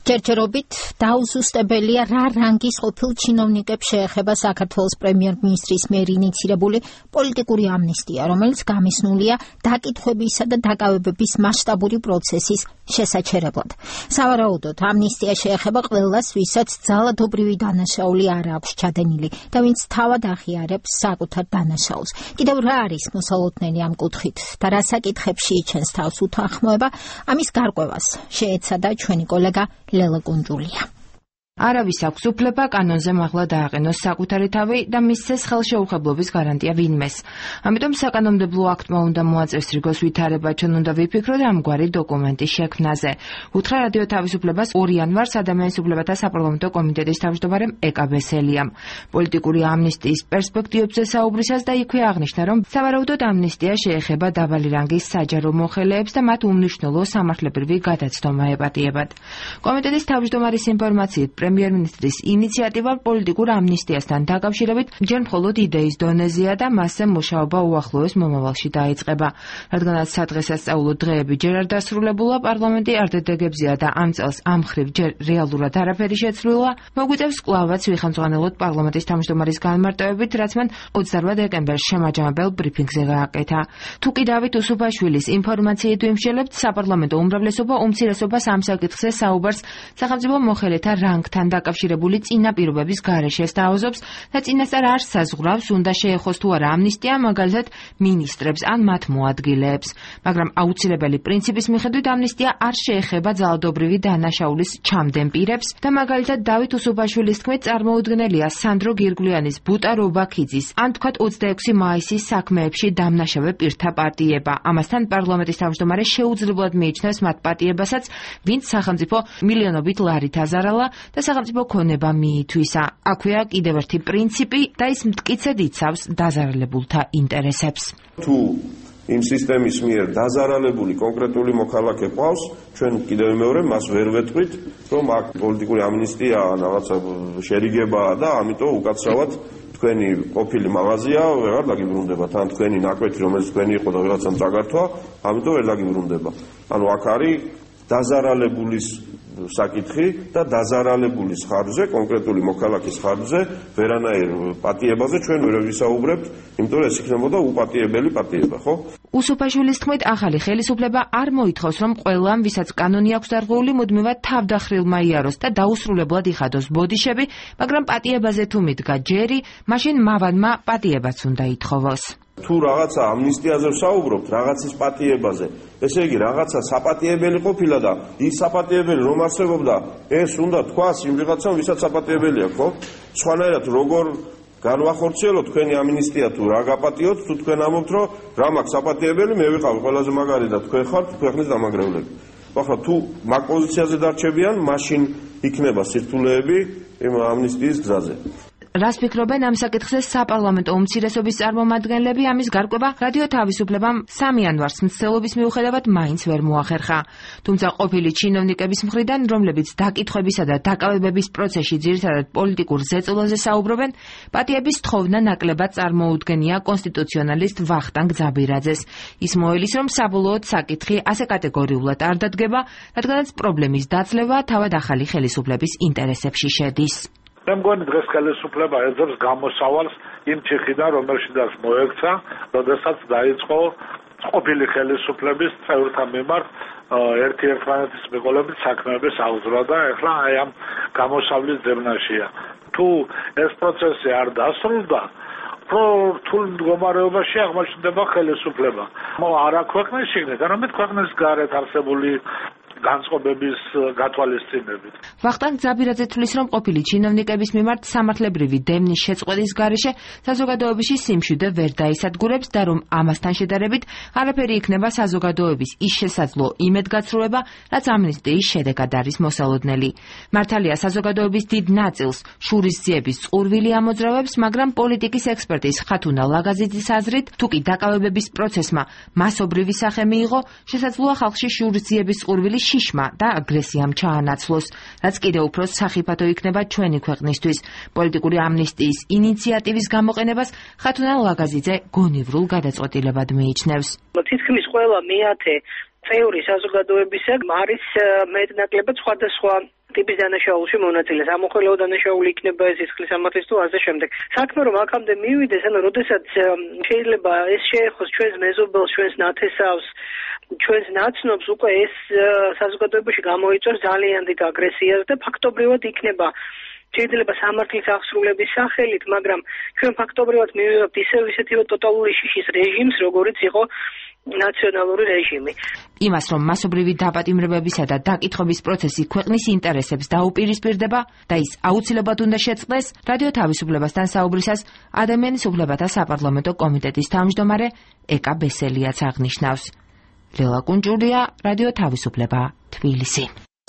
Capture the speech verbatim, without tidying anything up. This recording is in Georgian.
ჯერჯერობით დაუზუსტებელია რა რანგის ყოფილ ჩინოვნიკებს შეეხება საქართველოს პრემიერ-მინისტრის მიერ ინიცირებული პოლიტიკური ამნისტია, რომელიც გამისნულია დაკითხვებისა და დაკავებების მასშტაბური პროცესის შესაჩერებლად. სავარაუდოდ, ამნისტია შეეხება ყველას, ვისაც ძალადობრივი დანაშაული არ აქვს ჩადენილი და ვინც თავად აღიარებს საკუთარ დანაშაულს. კიდევ რა არის მოსალოდნელი ამ კუთხით და რა საკითხებში იჩენს თავს უთანხმოება, ამის გარკვევას შეეცადა ჩვენი კოლეგა ლელა კუნჯულია. არავის აქვს უფლება კანონზე მაღლა დააყენოს საკუთარი თავი და მისცეს ხელშეუხებლობის გარანტია ვინმეს. ამიტომ საკანონმდებლო აქტმა უნდა მოაწეს რიგოს ვითარება, ჩვენ უნდა ვიფიქროთ ამგვარი დოკუმენტის შექმნაზე. უთხრა რადიო თავისუფლებას ორი იანვარს ადამიანის უფლებათა საპარლამენტო კომიტეტის თავმჯდომარემ ეკა ბესელიამ. პოლიტიკური ამნისტიის პერსპექტივებზე საუბრისას და იქვე აღნიშნა, რომ სავარაუდოდ ამნისტია შეეხება დაბალი რანგის საჯარო მოხელეებს და მათ უმნიშვნელო სამართლებრივი გადაცდომა ეპატიებად. კომიტეტის თავმჯდომარის ინფორმაციით, პრემიერ-მინისტრის ინიციატივა პოლიტიკურ ამნისტიასთან დაკავშირებით ჯერ მხოლოდ იდეის დონეზეა და მასზე მუშაობა უახლოეს მომავალში დაიწყება. რადგანაც სადღესასწაულო დღეები ჯერ არ დასრულებულა, პარლამენტი არ დადეგებზეა და ამ წელს ამ მხრივ ჯერ რეალურად არაფერი შეცვლილა, მოგვიწევს კვლავაც ვიხელმძღვანელოთ პარლამენტის თავმჯდომარის განმარტოებით, რაც მან ოცდაორ დეკემბერს შემაჯამებელ ბრიფინგზე გააკეთა. თუ კი დავით უსუფაშვილის ინფორმაციით ვიმსჯელებთ, საპარლამენტო უმრავლესობა უმცირესობას ამ საკითხზე საუბარს სახელმწიფო მოხელეთა რანგთან დაკავშირებული წინაპირობების გარეშე სთავაზობს და წინასწარ არ საზღვრავს, უნდა შეეხოს თუ არა ამნისტია, მაგალითად მინისტრებს ან მათ მოადგილეებს. მაგრამ აუცილებელი პრინციპის მიხედვით ამნისტია არ შეეხება ძალადობრივი დანაშაულის ჩამდენ პირებს და მაგალითად დავით უსუფაშვილის თქმით წარმოუდგენელია სანდრო გირგვლიანის, ბუტა რობაქიძის ან თქვათ ოცდაექვსი მაისის საქმეებში დამნაშავე პირთა პატიება. ამასთან პარლამენტის თავმჯდომარე შეუძლებლად მიიჩნევს მათ პატიებასაც, ვინც სახელმწიფო მილიონობით ლარით აზარალა და სახელმწიფო ქონება მიითვისა. აქვეა კიდევ ერთი პრინციპი და ის მტკიცედ იცავს დაზარალებულთა ინტერესებს. თუ იმ სისტემის მიერ დაზარალებული კონკრეტული მოქალაქე ყავს, ჩვენ კიდევ მეორე მას ვერ ვეთქვით, რომ აქ პოლიტიკური ამნისტია რაღაცა შერიგებაა და ამიტომ უკაცრავად თქვენი ყოფილი მაღაზია ვეღარ დაგიბრუნდებათ, ან თქვენი ნაკვეთი, რომელიც თქვენი იყო და ვიღაცამ წაგართვა, ამიტომ ვერ დაგიბრუნდება. ანუ აქ არის დაზარალებულის საკითხი და დაზარალებულის ხარჯზე, კონკრეტული მოქალაქის ხარჯზე, ვერანაირ პატიებაზე ჩვენ ვერ ვისაუბრებთ, იმიტომ რომ ეს იქნებოდა უპატიებელი პატიება, ხო? უსუფაშვილის თქმით, ახალი ხელისუფლება არ მოითხოვს, რომ ყველამ, ვისაც კანონი აქვს დარღვეული, მუდმივად თავდახრილმა იაროს და დაუსრულებლად იხადოს ბოდიშები, მაგრამ პატიებაზე თუ მიდგა ჯერი, მაშინ მავანმა პატიებაც უნდა ითხოვოს. თუ რაღაცა ამნისტიაზე ვსაუბრობთ, რაღაცის პატიებაზე, ესე იგი რაღაცა საპატიებელი ყოფილა და ის საპატიებელი რომ არსებობდა, ეს უნდა თქვას იმ ვიღაცამ, ვისაც საპატიებელი აქვს, ხო? სხვანაირად როგორ განვახორციელოთ თქვენი ამნისტია თუ რა გაპატიოთ, თუ თქვენ ამბობთ, რომ რა მაქვს საპატიებელი, მე ვიყავი ყველაზე მაგარი და თქვენ ხართ ქვეყნის დამაგრევლები. ახლა თუ მაგ პოზიციაზე დარჩებიან, მაშინ იქნება სირთულეები იმ ამნისტიის გზაზე. რას ფიქრობენ ამ საკითხზე საპარლამენტო უმცირესობის წარმომადგენლები? ამის გარკვევა რადიო თავისუფლებამ სამი იანვარს მცდელობის მიუხედავად მაინც ვერ მოახერხა. თუმცა ყოფილი ჩინოვნიკების მხრიდან, რომლებიც დაკითხვებისა და დაკავებების პროცესში ძირითადად პოლიტიკურ ზეწოლაზე საუბრობენ, პატიების თხოვნა ნაკლებად წარმოუდგენია კონსტიტუციონალისტ ვახტანგ ძაბირაძეს. ის მოელის, რომ საბოლოოდ საკითხი ასე კატეგორიულად არ დადგება, რადგანაც პრობლემის დაძლევა თავად ახალი ხელისუფლების ინტერესებში შედის. მე მგონი დღეს ხელისუფლება ეძებს გამოსავალს იმ ჩიხიდან, რომელშიდაც მოექცა, როდესაც დაიწყო ყოფილი ხელისუფლების წევრთა მიმართ ერთი ერთმანეთის მიყოლებით საქმეების აღძვრა და ეხლა აი ამ გამოსავლის ძებნაშია. თუ ეს პროცესი არ დასრულდა, რთულ მდგომარეობაში აღმოჩნდება ხელისუფლება. არა ქვეყნის შიგნით, არამედ ქვეყნის გარეთ არსებული განწყობების გათვალისწინებით. ვახტანგ ძაბირაძე თვლის, რომ ყოფილი ჩინოვნიკების მიმართ სამართლებრივი დემნის შეწყვეტის გარეშე საზოგადოებაში სიმშვიდე ვერ დაისადგურებს და რომ ამასთან შედარებით არაფერი იქნება საზოგადოების ის შესაძლო იმედგაცრუება, რაც ამნისტიის შედეგად არის მოსალოდნელი. მართალია საზოგადოების დიდ ნაწილს შურისძიების წყურვილი ამოძრავებს, მაგრამ პოლიტიკის ექსპერტის ხათუნა ლაგაზიძის აზრით, თუ კი დაკავებების პროცესმა მასობრივი სახე მიიღო, შესაძლოა ხალხში შურისძიების წყურვილი შიშმა და აგრესიამ ჩაანაცვლოს, რაც კიდევ უფრო სახიფათო იქნება ჩვენი ქვეყნისთვის. პოლიტიკური ამნისტიის ინიციატივის გამოყენებას ხათუნა ლაგაზიძე გონივრულ გადაწყვეტილებად მიიჩნევს. თითქმის ყველა მეათე წევრი საზოგადოებისა არის მეტნაკლებად სხვადასხვა ტიპის დანაშაულში მონაწილეს. ამოხელეო დანაშაული იქნება ეს სისხლის სამართლის თუ ასე შემდეგ. საქმე რომ აქამდე მივიდეს, ანუ როდესაც შეიძლება ეს შეეხოს ჩვენს მეზობელს, ჩვენს ნათესავს, ჩვენს ნაცნობს, უკვე ეს საზოგადოებაში გამოიწვევს ძალიან დიდ აგრესიას და ფაქტობრივად იქნება შეიძლება სამართლის აღსრულების სახელით, მაგრამ ჩვენ ფაქტობრივად მივიღებთ ისევ ისეთი ტოტალური შიშის რეჟიმს, როგორიც იყო ნაციონალური რეჟიმი. იმას, რომ მასობრივი დაპატიმრებებისა და დაკითხების პროცესი ქვეყნის ინტერესებს დაუპირისპირდება და ის აუცილებლად უნდა შეწყდეს, რადიო თავისუფლებასთან საუბრისას ადამიანის უფლებათა საპარლამენტო კომიტეტის თავმჯდომარე ეკა ბესელიაც აღნიშნავს. ლელა კუნჭურია, რადიო თავისუფლება, თბილისი.